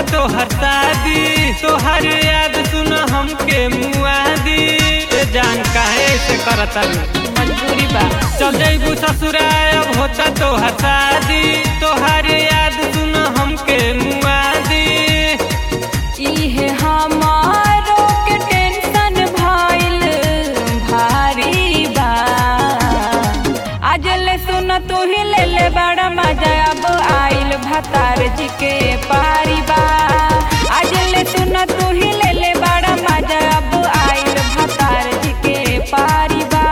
तोहर शादी, तोहर याद सुन हमके मुआदी। जान काहे से करता मजबूरी बा। चल जइबू ससुराल अब होता तोहर शादी, तोहर याद सुन हमके मुआदी। इहे हमारो के टेंशन भइल भारी बा। आज ले सुन तू ही ले ले बड़ा मजा अब आइल भतार जी के पारी बा। आज ले सुन तू ही ले ले बड़ा मजा अब आइल भतार जी के पारी बा।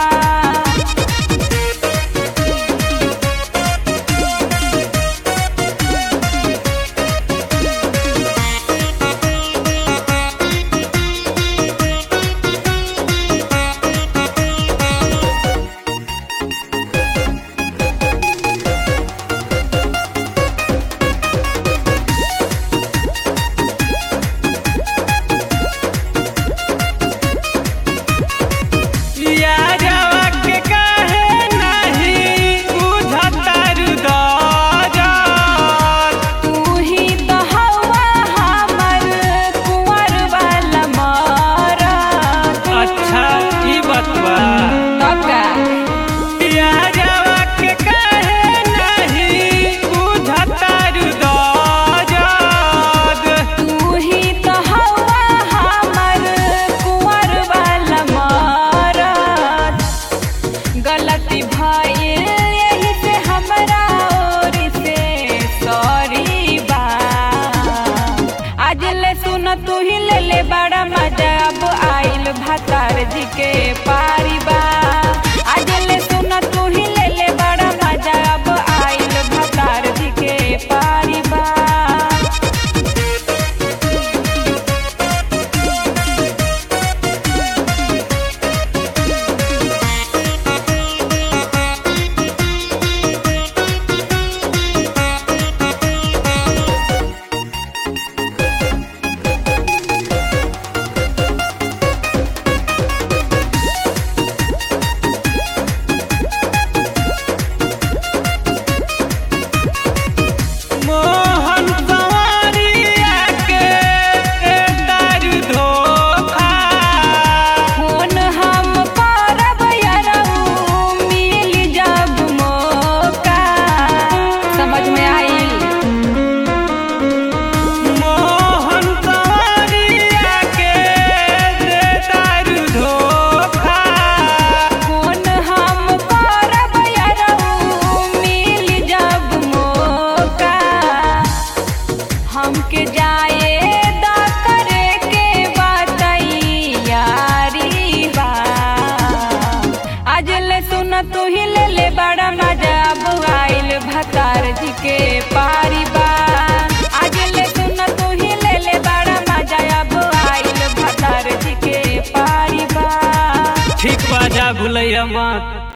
गलती भइल यही से हमरा ओर से सॉरी बा। आज ले सुन तू ही ले ले बड़ा मजा अब आइल भतार जी के पारी बा। आज ले सुन तू ही ले ले बड़ा मजा अब आइल भतार जी के पारी बा। हमके जाए दा करे के बातई यारी बा। आज ले सुन तू ही ले ले बड़ा मजा अब आइल भतार जी के पारी बा। आज ले सुन तू ही ले ले बड़ा मजा अब आइल भतार जी के पारी बा। ठीक बा जा भुलैया मत।